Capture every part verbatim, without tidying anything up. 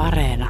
Areena.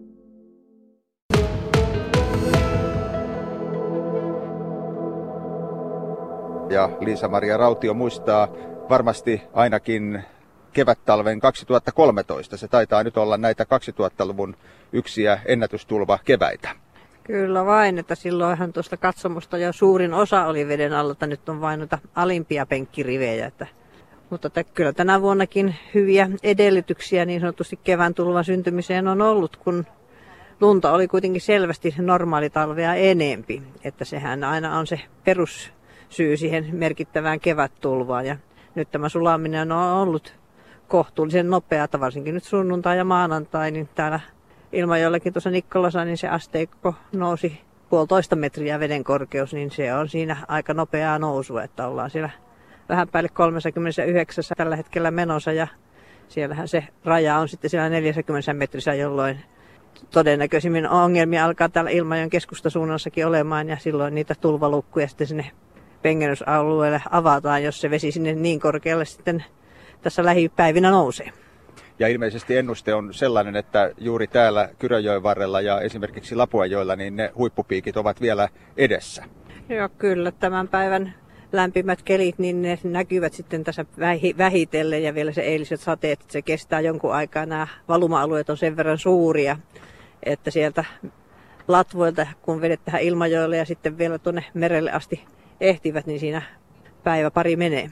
Ja Liisa-Maria Rautio muistaa varmasti ainakin kevättalven kaksituhattakolmetoista. Se taitaa nyt olla näitä kaksituhattaluvun yksiä ennätystulva keväitä. Kyllä vain, että silloinhan tuosta katsomusta jo suurin osa oli veden alla, että nyt on vain noita alimpia penkkirivejä. Että, mutta että kyllä tänä vuonnakin hyviä edellytyksiä niin sanotusti kevään tulvan syntymiseen on ollut, kun lunta oli kuitenkin selvästi normaalitalvea enempi. Että sehän aina on se perussyy siihen merkittävään kevättulvaan. Ja nyt tämä sulaminen on ollut kohtuullisen nopeata, varsinkin nyt sunnuntai ja maanantai, niin täällä Ilmajoellakin tuossa Nikkolassa, niin se asteikko nousi puolitoista metriä veden korkeus, niin se on siinä aika nopeaa nousua, että ollaan siellä vähän päälle kolmekymmentäyhdeksän tällä hetkellä menossa ja siellähän se raja on sitten siellä neljäkymmentä metrissä, jolloin todennäköisimmin ongelmia alkaa täällä Ilmajoen keskustasuunnassakin olemaan ja silloin niitä tulvalukkuja sitten sinne pengennysalueelle avataan, jos se vesi sinne niin korkealle sitten tässä lähipäivinä nousee. Ja ilmeisesti ennuste on sellainen, että juuri täällä Kyrönjoen varrella ja esimerkiksi Lapuajoella niin ne huippupiikit ovat vielä edessä. Joo, kyllä. Tämän päivän lämpimät kelit, niin ne näkyvät sitten tässä vähitellen ja vielä se eiliset sateet, että se kestää jonkun aikaa. Nämä valuma-alueet on sen verran suuria, että sieltä latvoilta, kun vedet tähän Ilmajoelle ja sitten vielä tuonne merelle asti ehtivät, niin siinä päivä pari menee.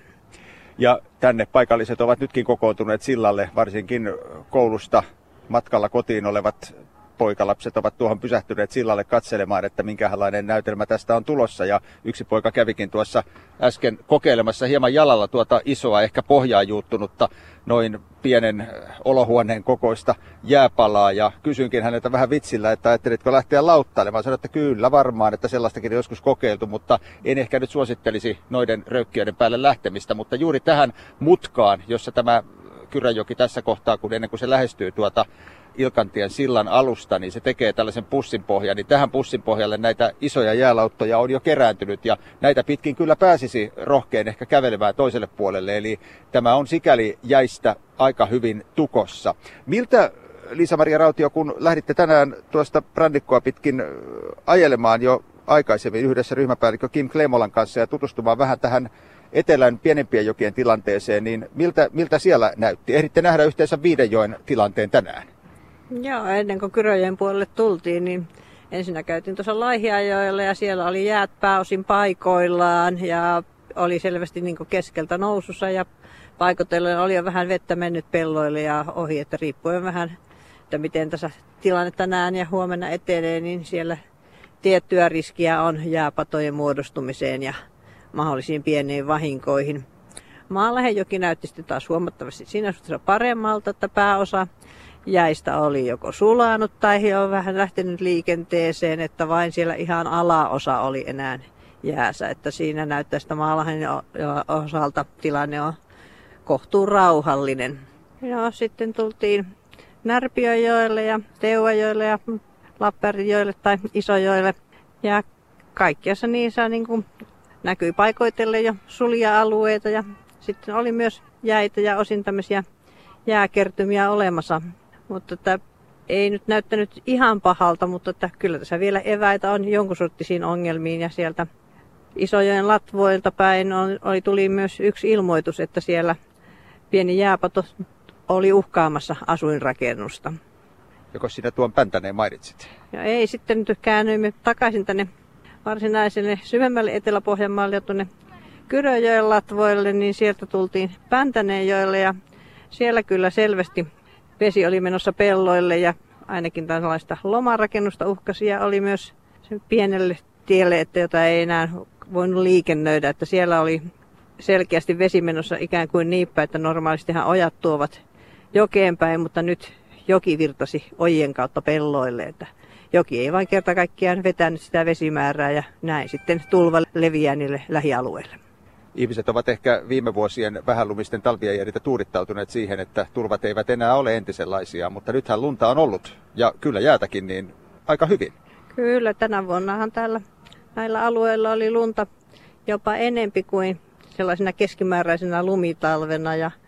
Ja tänne paikalliset ovat nytkin kokoontuneet sillalle, varsinkin koulusta matkalla kotiin olevat poikalapset ovat tuohon pysähtyneet sillalle katselemaan, että minkälainen näytelmä tästä on tulossa. Ja yksi poika kävikin tuossa äsken kokeilemassa hieman jalalla tuota isoa, ehkä pohjaan juuttunutta, noin pienen olohuoneen kokoista jääpalaa. Ja kysyinkin häneltä vähän vitsillä, että ajattelitko lähteä lauttailemaan. Sanoin, että kyllä varmaan, että sellaistakin on joskus kokeiltu, mutta en ehkä nyt suosittelisi noiden röykkiöiden päälle lähtemistä. Mutta juuri tähän mutkaan, jossa tämä Kyrönjoki tässä kohtaa, kun ennen kuin se lähestyy tuota Ilkantien sillan alusta, niin se tekee tällaisen pussinpohjan, niin tähän pussinpohjalle näitä isoja jäälauttoja on jo kerääntynyt ja näitä pitkin kyllä pääsisi rohkein ehkä kävelemään toiselle puolelle, eli tämä on sikäli jäistä aika hyvin tukossa. Miltä, Liisa-Maria Rautio, kun lähditte tänään tuosta Brannikkoa pitkin ajelemaan jo aikaisemmin yhdessä ryhmäpäällikkö Kim Klemolan kanssa ja tutustumaan vähän tähän etelän pienempien jokien tilanteeseen, niin miltä, miltä siellä näytti? Ehditte nähdä yhteensä Viidenjoen tilanteen tänään? Joo, ennen kuin Kyrönjoen puolelle tultiin, niin ensinnä käytiin tuossa Laihiajoella ja siellä oli jäät pääosin paikoillaan ja oli selvästi niin kuin keskeltä nousussa ja paikotellen oli jo vähän vettä mennyt pelloille ja ohi, että riippuen vähän, että miten tässä tilanne tänään ja huomenna etenee, niin siellä tiettyä riskiä on jääpatojen muodostumiseen ja mahdollisiin pieniin vahinkoihin. Maanlähenjoki näytti sitten taas huomattavasti siinä suhteessa paremmalta, että pääosa jäistä oli joko sulanut tai on vähän lähtenyt liikenteeseen, että vain siellä ihan alaosa oli enää jäässä. Että siinä näyttää, että Maanlahden osalta tilanne on kohtuun rauhallinen. Ja sitten tultiin Närpiöjoelle ja Teuajoelle ja Lappeenjoelle tai Isojoelle. Ja kaikkiassa niissä niin kuin näkyi paikoitelle jo sulja-alueita ja sitten oli myös jäitä ja osin tämmöisiä jääkertymiä olemassa. Mutta että ei nyt näyttänyt ihan pahalta, mutta että kyllä tässä vielä eväitä on jonkun sorttisiin ongelmiin ja sieltä Isojoen latvoilta päin on, oli, tuli myös yksi ilmoitus, että siellä pieni jääpato oli uhkaamassa asuinrakennusta. Joko sinä tuon Päntäneen mainitsit? Ja ei, sitten nyt käännyimme takaisin tänne varsinaiselle syvemmälle Etelä-Pohjanmaalle ja tuonne Kyrönjoen latvoille, niin sieltä tultiin Päntäneenjoelle ja siellä kyllä selvästi vesi oli menossa pelloille ja ainakin tällaista lomarakennusta uhkasi ja oli myös pienelle tielle, että jota ei enää voinut liikennöidä, että siellä oli selkeästi vesi menossa ikään kuin niippä, että normaalistihan ojat tuovat jokeen päin, mutta nyt joki virtasi ojien kautta pelloille, että joki ei vain kerta kaikkiaan vetänyt sitä vesimäärää ja näin sitten tulva leviää niille lähialueille. Ihmiset ovat ehkä viime vuosien vähälumisten talvien jäljiltä tuudittautuneet siihen, että tulvat eivät enää ole entisenlaisia, mutta nythän lunta on ollut ja kyllä jäätäkin niin aika hyvin. Kyllä, tänä vuonnahan täällä näillä alueilla oli lunta jopa enempi kuin sellaisena keskimääräisenä lumitalvena ja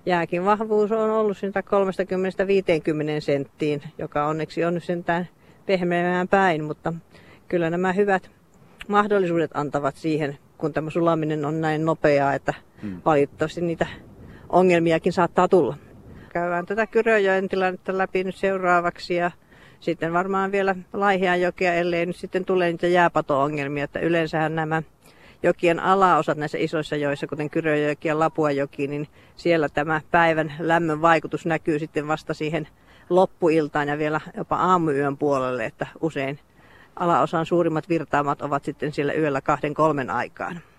Jääkin vahvuus on ollut siitä kolmekymmentä viisikymmentä senttiin, joka onneksi on nyt sentään pehmeämään päin, mutta kyllä nämä hyvät mahdollisuudet antavat siihen, kun tämä sulaminen on näin nopeaa, että hmm. valitettavasti niitä ongelmiakin saattaa tulla. Käydään tätä Kyröjoen tilannetta läpi nyt seuraavaksi ja sitten varmaan vielä Laihianjokea, ellei nyt sitten tule niitä jääpato-ongelmia, että yleensähän nämä jokien alaosat näissä isoissa joissa, kuten Kyröjoki ja Lapuajoki, niin siellä tämä päivän lämmön vaikutus näkyy sitten vasta siihen loppuiltaan ja vielä jopa aamuyön puolelle, että usein alaosan suurimmat virtaamat ovat sitten siellä yöllä kahden kolmen aikaan.